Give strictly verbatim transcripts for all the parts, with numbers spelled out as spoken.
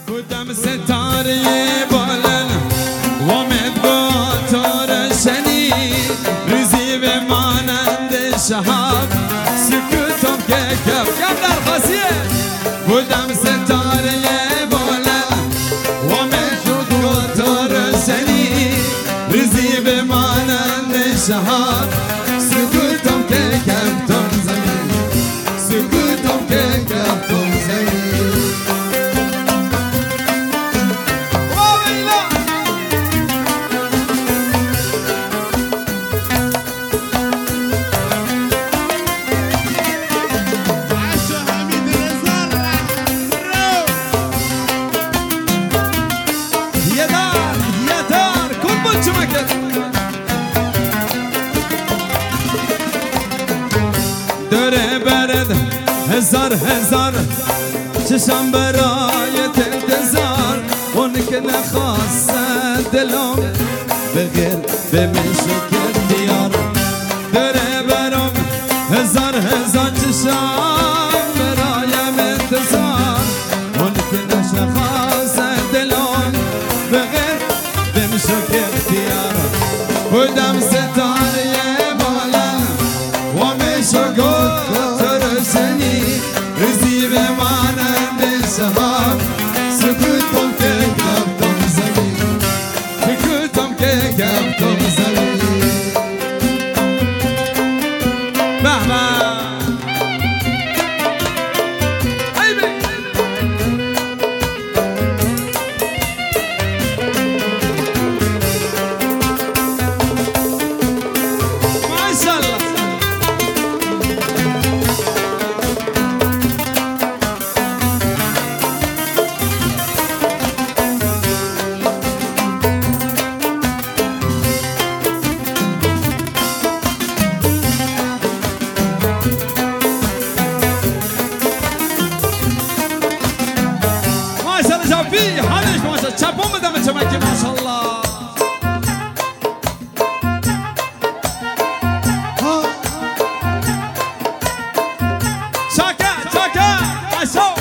بودم ستاره بالن وامد قطار شنید ریزی به مانند شهاب سکوتم که کف کف در خاصیه بودم ستاره بالن وامد قطار شنید ریزی به مانند شهاب سکوتم که کفتم زمین سکوتم که کفتم زمین دره برد هزار هزار چشم برای انتظار اون که نخواسته دلم بغیر به مشکل دیار دره برم هزار هزار چشم برایم انتظار اون که نخواسته دلم بغیر به مشکل دیار بودم ستاره بالا و مشکل ترسنی رزی به مانند شهاب سکوتم که کفتم زمین سکوتم که کفتم زمین بهبه في حالش ماشا چپون بدم چمکی ماشاءالله شاکر شاکر اشو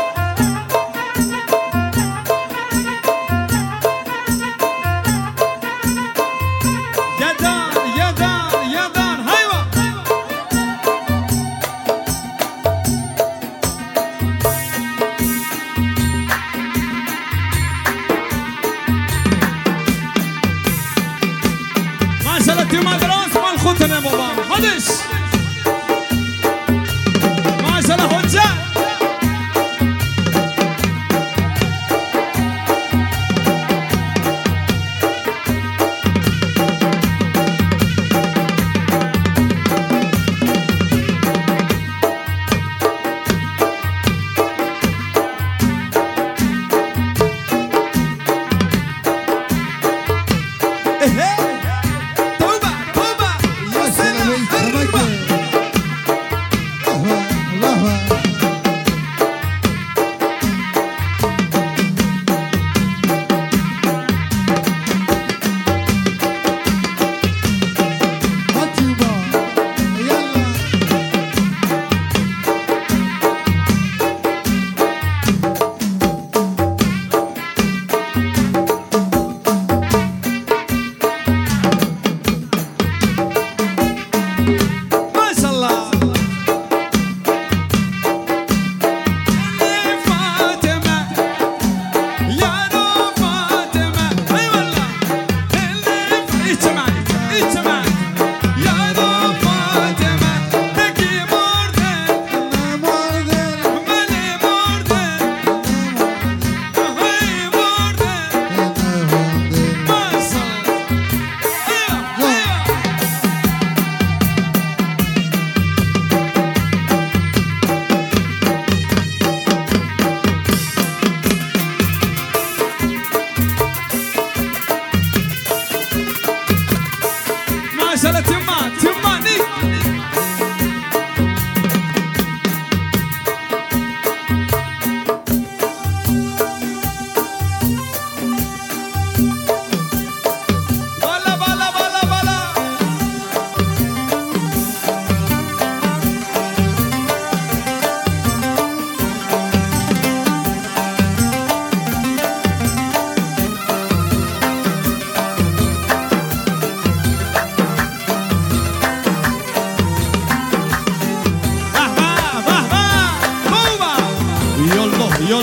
یدان یدان یدان هایوا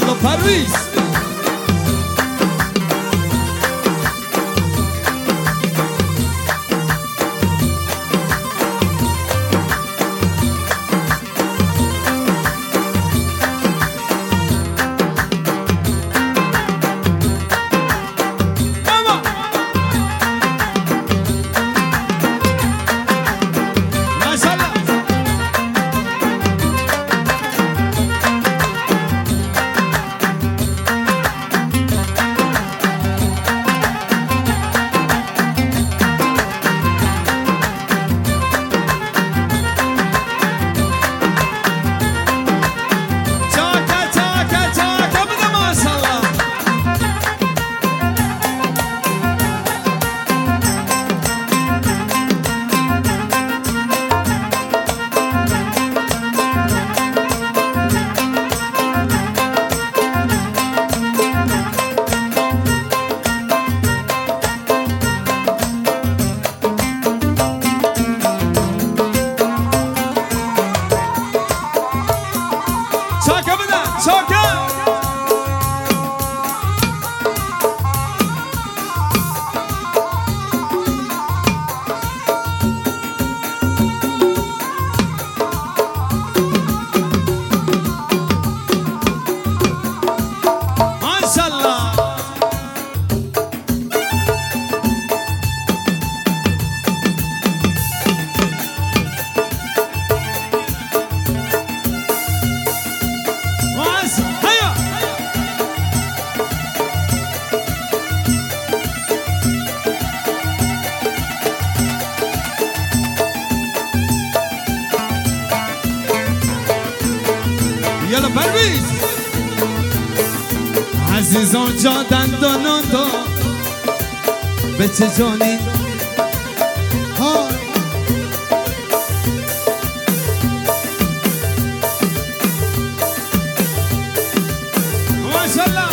يلا پرویز يلا پرویز عزیزان جا دندانان تو به چه جانی ماشالله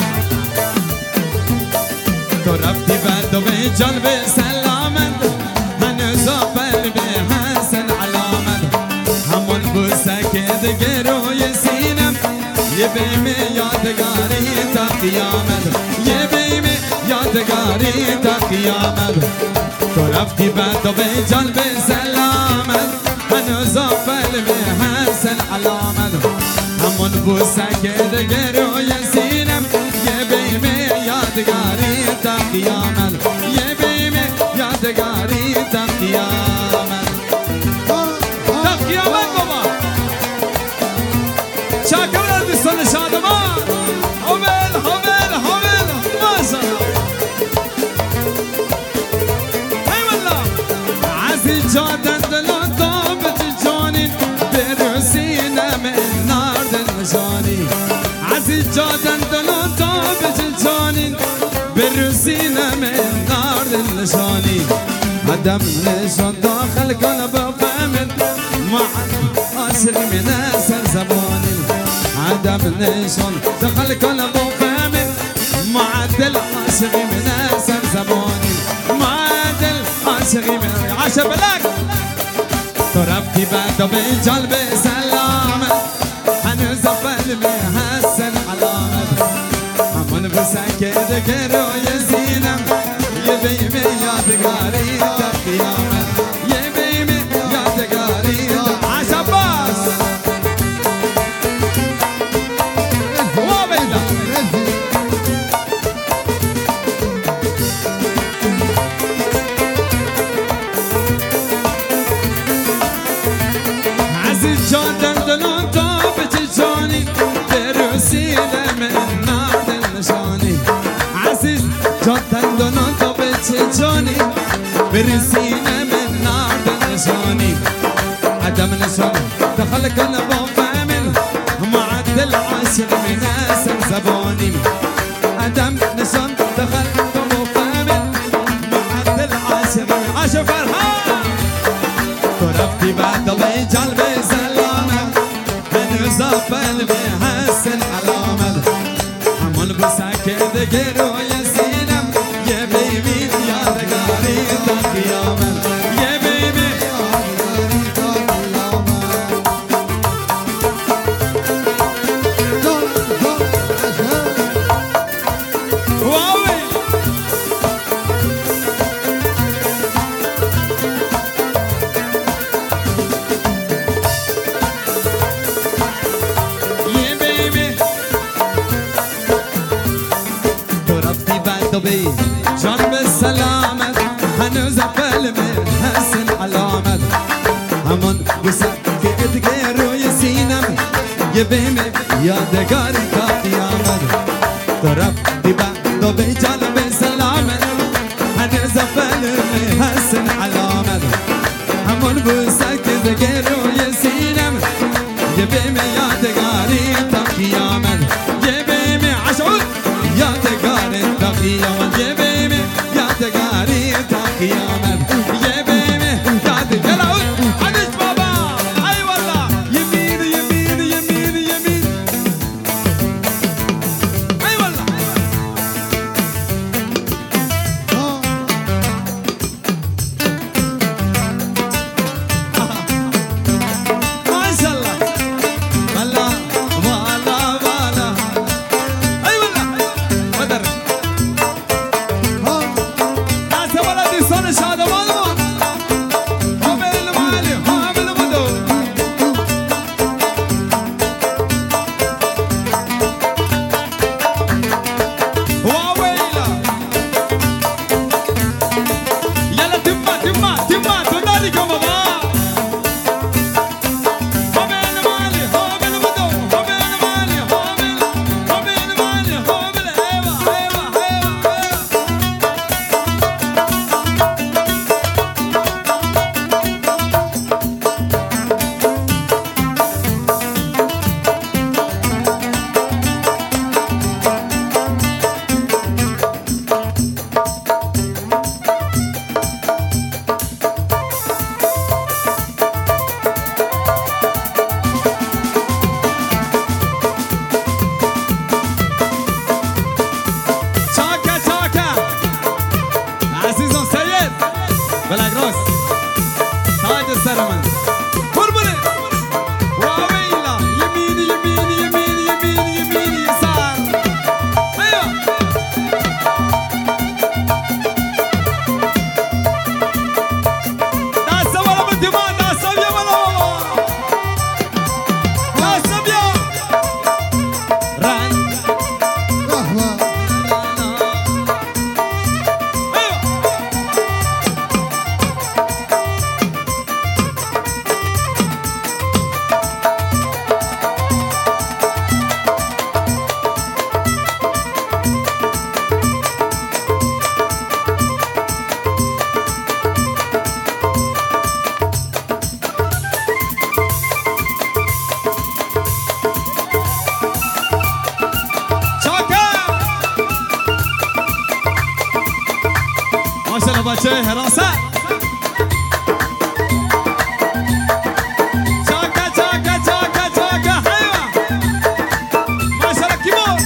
تو رفتی بعد و به جلب سلامت هنوز قلب حسن علامت همون بوسه که دیگه روی سینم یه بیم یادگاری تا قیامت یه بیم یادگاری تا قیامت تو رفتی بعد و به جلب سلامت هنوز قلب حسن علامت همون بوسه که دیگه روی سینم یه بیم یادگاری تا قیامت یه بیم یادگاری تا قیامت تا قیامت بابا شاکر دوستان شادمان حمل حمل حمل ماشاءالله ای والله عزیز جادن دلان تو بجانین برسینم نار دلشانی عزیز جادن دلان تو بجانین برسینم نار دلشانی عدم نشان داخل قلب فهمن مع عاشق من اثر زبانی عدم نشان دخل قلب فهمن معدل عاشق من اثر زبانی معدل عاشق من عاشق بلک تو رفتی بعد و به جلب سلامت هنوز قلب حسن علامت همون بسکه دیگه روی زینم یه بیم یادگاری تا قیامت یه بیم یادگاری تا عشق باز و بیدا عزیز جادن دلان تو بچه جانی برسیده من نار نشانی عزیز جادن دلان تو بچه جانی برسیده من نار نشانی عدم نشان دخل قلب فهمن معدل عاشق من اثر زبانی عدم نشان دخل قلب فهمن معدل عاشق من عاشق فرهان تو رفتی بعد و جلب سلامت هنوز قلب حسن علامت همون بسکه دیگه روی سینم یه بیبی یادگاری تا قیامت یه بیبی یادگاری تا قیامت تو بی جان به سلامت هنوز قلبه حسن علامت همون بوسه که دیگه روی سینم یه بیم یادگاری تا قیامت تو رفتی بعد تو بی جان به سلامت هنوز قلبه حسن علامت همون بوسه که دیگه روی سینم یه بیم یادگاری تا قیامت یه بیم عشق یادگاری تا قیامت یه بیم یادگاری تا قیامت یه بیم یادگاری عدش بابا ای والله یمین یمین یمین یمین ای والله ماشاءالله والله والله والله ای والله بدر دست ولدی سن شادمان حامل مالی حامل بدو واویلا یلا تیما تیما تیما تو داری کن بابا حامل مالی حامل بدو حامل مالی حامل حامل مالی حامل ایوا ایوا ایوا چاکه چاکه عزیزان سید بلک راست تاج سر من قربونه واویلا یمین یمین یمین یمین یمین یسار ایوه دست بالا بدیمان دست بیا بالا دست بیا رنگ ماشاءالله بچه حراست چاکه چاکه چاکه چاکه حیوه ماشاءالله کیمو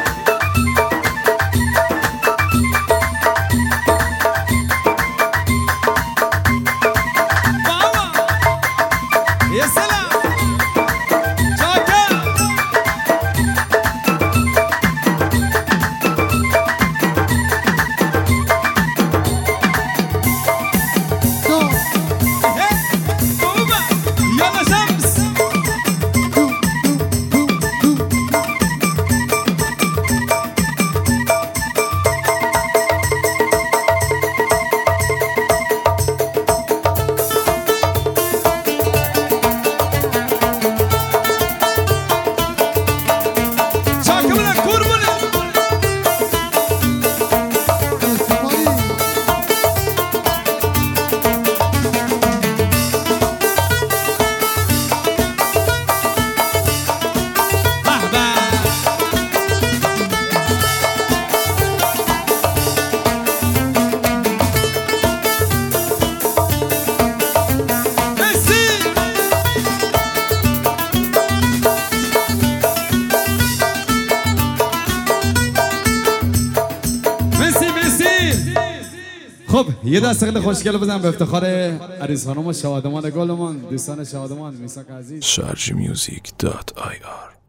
بابا یه سلام چاکه خب یه دست خیلی خوشگل بزن به افتخار عریس خانم و شادمان گلمان دوستان شادمان میثاق عزیز. شارژ میوزیک دات آی آر